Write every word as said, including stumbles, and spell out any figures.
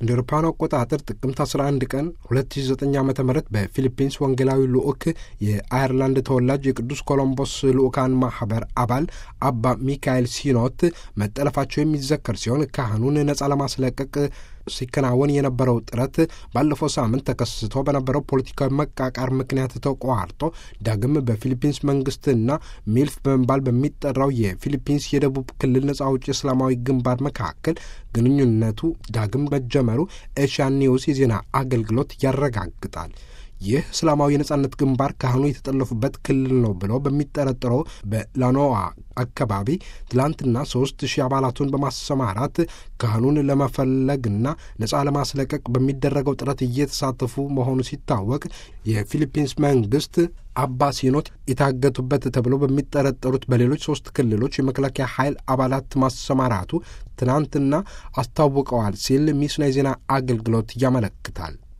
እንደ አውሮፓውያን አቆጣጠር ጥቅምት አስራ አንድ ቀን ሁለት ሺህ ዘጠኝ ዓመተ ምህረት በፊሊፒንስ ወንጌላዊ ልዑክ የአየርላንድ ተወላጅ የቅዱስ ኮሎምቦስ ልዑካን ማህበር አባል አባ ሚካኤል ሲኖት መጠለፋቸው የሚዘከር ሲሆን ካህኑን ነጻ ለማስለቀቅ ሲከናወን የነበረው ጥረት ባለፈው ሳምንት ተከስቶ በነበረው ፖለቲካዊ መቃቃር ምክንያት ተቋርጦ ዳግም በፊሊፒንስ መንግስትና ሚልፍ በመባል በሚጠራው የፊሊፒንስ የደቡብ ክልል ነጻ አውጪ እስላማዊ ግንባር መካከል ግንኙነቱ ዳግም መጀመሩ ኤሽያን ኒውስ የዜና አገልግሎት ያረጋግጣል። ይህ እስላማዊ የነጻነት ግንባር ካህኑ የተጠለፉበት ክልል ነው ብለው በሚጠረጠረው በላኖዋ አካባቢ ትላንትና ሶስት ሺህ አባላቱን በማሰማራት ካህኑን ለመፈለግና ነጻ ለማስለቀቅ በሚደረገው ጥረት እየተሳተፉ መሆኑ ሲታወቅ የፊሊፒንስ መንግስት አባ ሲኖት የታገቱበት ተብሎ በሚጠረጠሩት በሌሎች ሶስት ክልሎች የመከላከያ ኃይል አባላት ማሰማራቱ ትናንትና አስታውቀዋል ሲል ሚስና የዜና አገልግሎት ያመለክታል።